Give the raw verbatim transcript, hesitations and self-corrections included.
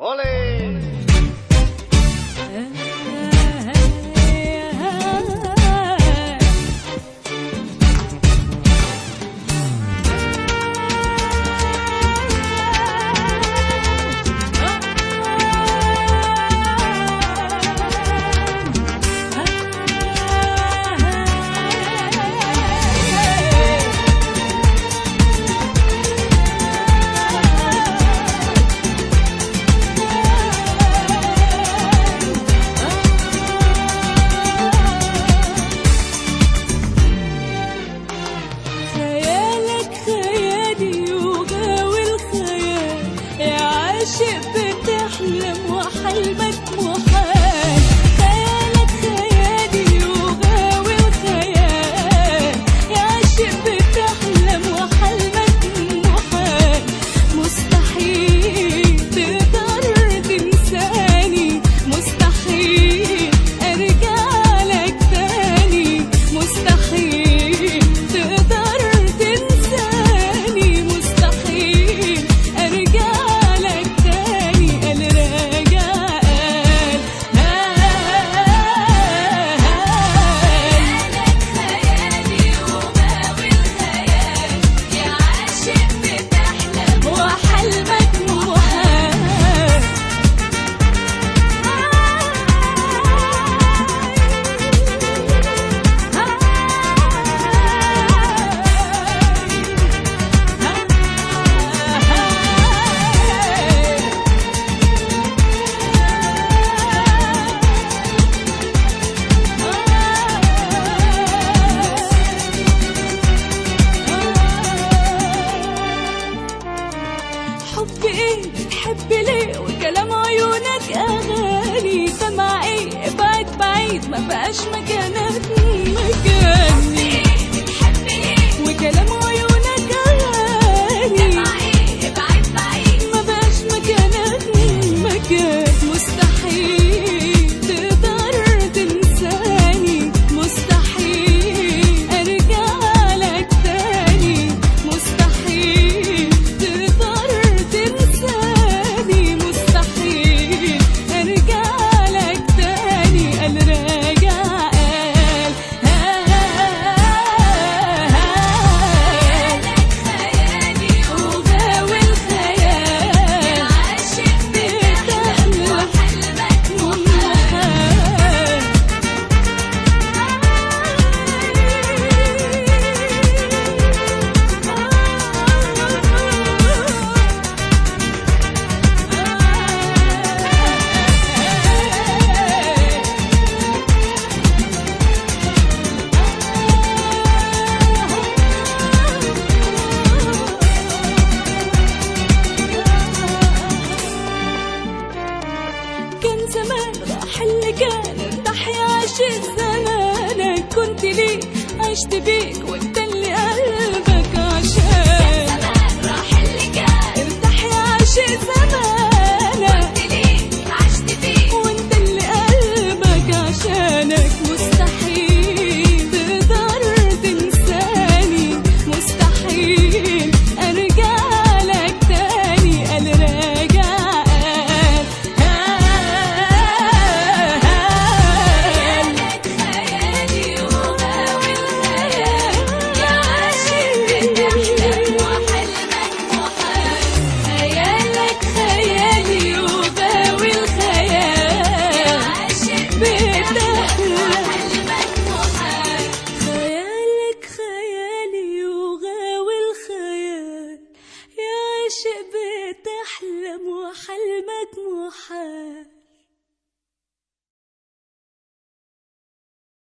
بتحلم وحلمك محال. خيالك خيالي وغاوي الخيال، يا عاشق بتحلم وحلمك محال. مستحيل تقدر تنساني، مستحيل ارجع لك تاني، مستحيل تقدر تنساني، مستحيل ارجع لك تاني. قال راجع قال خيالي وغاوي الخيال، يا عاشق بتحلم وحلمك محال. حب ايه بتحب ليه وكلام عيونك اغاني، سمع ايه ابعد بعيد ما بقاش مكانك مكاني. بتحب ليه وكلام عيونك اغاني، سمع ايه ابعد بعيد ما بقاش مكانك مكان. مستحيل تقدر تنساني، مستحيل ارجع لك تاني، مستحيل تقدر تنساني، مستحيل ارجع لك تاني. قال راجع قال خيالي وغاوي الخيال، يا عاشق بتحلم وحلمك محال. كان زمان راح اللي كان، ارتاح يا عاشق زمانك، كنت ليك عشت بيك وانت اللي قلبك عشان. كان زمان راح اللي كان، ارتاح يا عاشق زمانك، كنت ليك عشت بيك وانت اللي قلبك عشانك. مستحيل تقدر تنساني، مستحيل ارجع لك تاني. قال راجع خيالي وغاوي الخيال، يا عاشق بتحلم وحلمك محال. خيالك خيالي وغاوي الخيال، يا عاشق بتحلم وحلمك محال. خيالك خيالي وغاوي الخيال، يا عاشق بتحلم وحلمك محال.